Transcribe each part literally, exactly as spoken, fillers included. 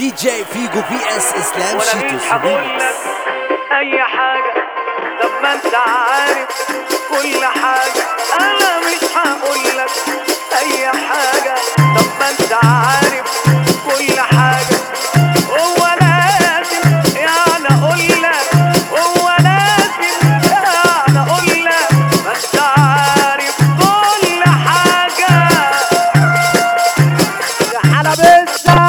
دي جي فيجو بي اس اسلام شيتوس ريمكس. اي حاجة طب ما انت عارف كل حاجة، انا مش هقولك اي حاجة طب ما انت عارف كل حاجة. هو لازم يعني اقولك، هو لازم يعني اقولك ما انت عارف كل حاجة. يا حلبسة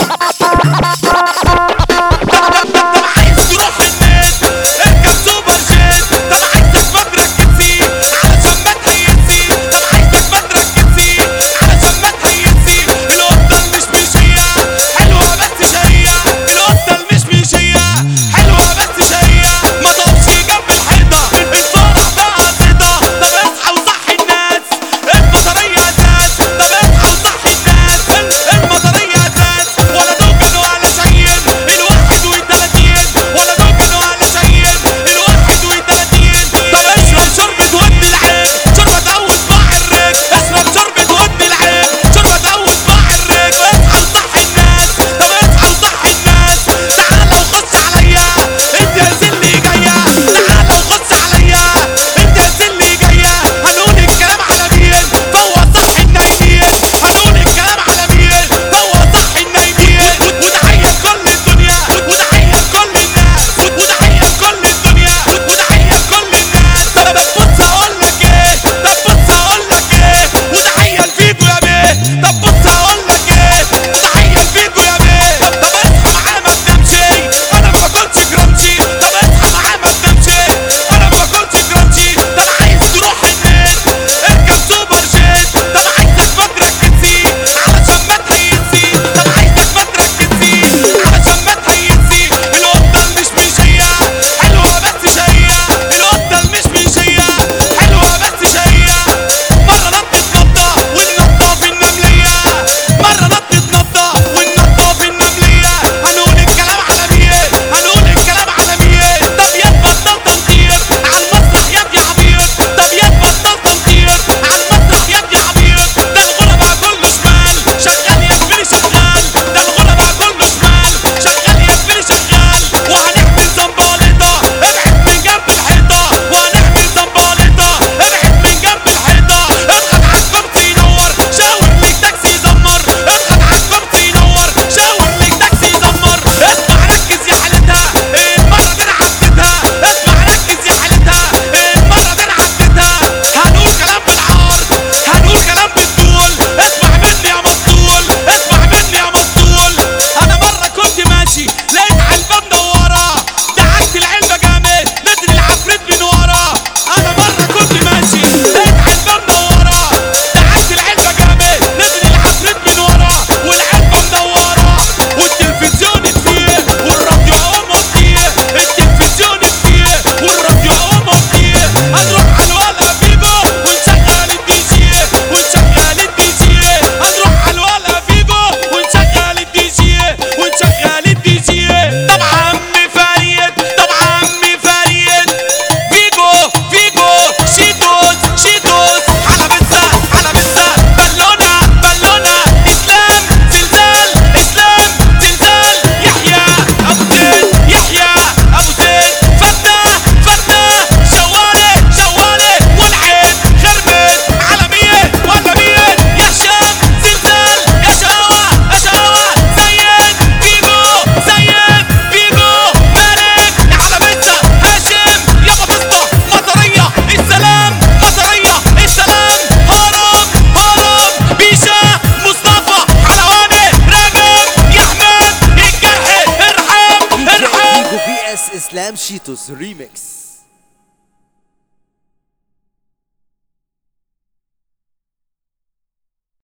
اسلام شيتوس ريمكس.